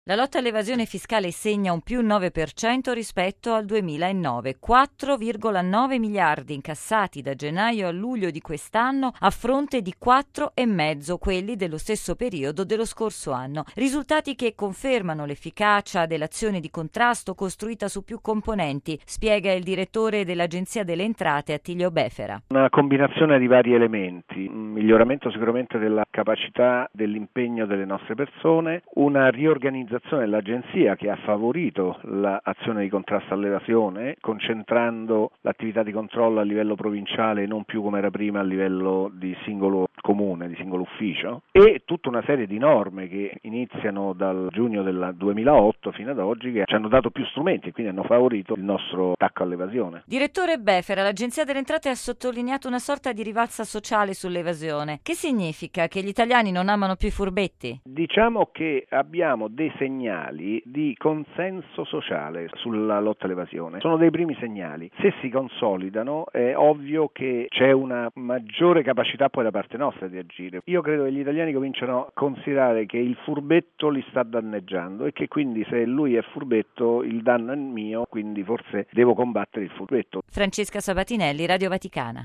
La lotta all'evasione fiscale segna un più 9% rispetto al 2009, 4,9 miliardi incassati da gennaio a luglio di quest'anno a fronte di 4,5 quelli dello stesso periodo dello scorso anno. Risultati che confermano l'efficacia dell'azione di contrasto costruita su più componenti, spiega il direttore dell'Agenzia delle Entrate Attilio Befera. Una combinazione di vari elementi, un miglioramento sicuramente della capacità dell'impegno delle nostre persone, una riorganizzazione dell'agenzia che ha favorito l'azione di contrasto all'evasione, concentrando l'attività di controllo a livello provinciale e non più come era prima a livello di singolo comune, di singolo ufficio, e tutta una serie di norme che iniziano dal giugno del 2008 fino ad oggi che ci hanno dato più strumenti e quindi hanno favorito il nostro attacco all'evasione. Direttore Befera, l'Agenzia delle Entrate ha sottolineato una sorta di rivalsa sociale sull'evasione. Che significa? Che gli italiani non amano più i furbetti? Diciamo che abbiamo dei segnali di consenso sociale sulla lotta all'evasione. Sono dei primi segnali. Se si consolidano è ovvio che c'è una maggiore capacità poi da parte nostra di agire. Io credo che gli italiani cominciano a considerare che il furbetto li sta danneggiando e che quindi se lui è furbetto il danno è mio, quindi forse devo combattere il furbetto. Francesca Sabatinelli, Radio Vaticana.